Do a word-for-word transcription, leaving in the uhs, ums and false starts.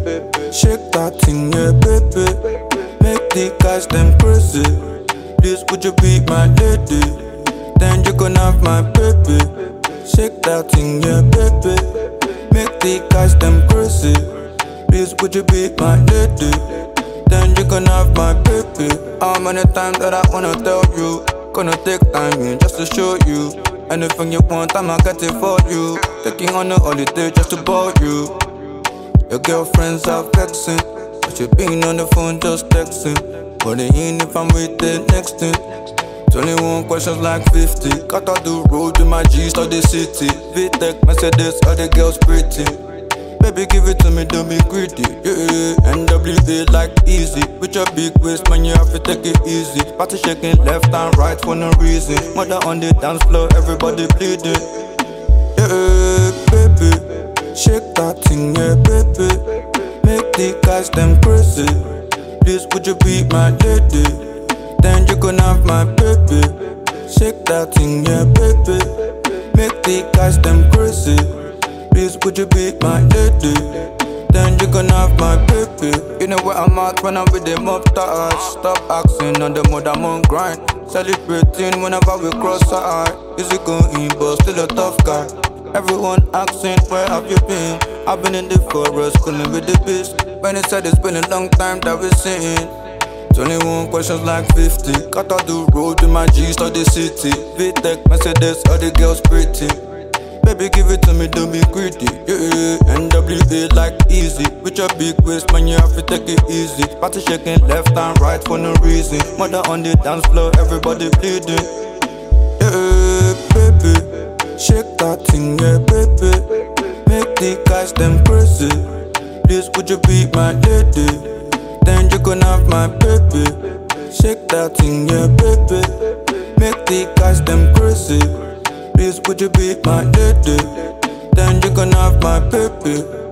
Shake that thing, yeah, baby. Make the guys them crazy. Please, would you be my lady? Then you gon' have my baby. Shake that thing, yeah, baby. Make the guys them crazy. Please, would you be my lady? Then you gon' have my baby. How many times that I wanna tell you? Gonna take time in just to show you. Anything you want, I'ma get it for you. Taking on a holiday just to bore you. Your girlfriends are vexing, but you been on the phone just texting. Wondering if I'm with the next thing. twenty-one questions like fifty. Cut out the road with my G's to the city. V-Tech, Mercedes, all the girls pretty. Baby, give it to me, don't be greedy. Yeah, N W A like easy. With your big waist, man, you have to take it easy. Party shaking left and right for no reason. Mother on the dance floor, everybody bleeding. Yeah, baby, shake that thing, yeah, baby. Make the guys them crazy. Please, would you be my lady? Then you gon' have my baby. Shake that thing, yeah, baby. Make the guys them crazy. Please, would you be my lady? Then you gon' have my baby. You know where I'm at when I'm with them up touch. Stop asking on the mode, I'm on grind. Celebrating whenever we cross our eye. Easy going, but still a tough guy. Everyone asking, where have you been? I've been in the forest, cooling with the beast. When it said it's been a long time that we're seeing. twenty-one questions like fifty. Cut out the road with my G's to the city. V-Tech, Mercedes, all the girls pretty. Baby, give it to me, don't be greedy. Yeah, N W A like easy. With your big waist, man, you have to take it easy. Party shaking left and right for no reason. Mother on the dance floor, everybody bleeding. Yeah, baby, shake that thing, yeah, baby. Make the guys them crazy. Please, would you be my lady? Then you gon' have my baby. Shake that thing, yeah, baby. Make the guys them crazy. Please, would you be my lady? Then you gon' have my baby.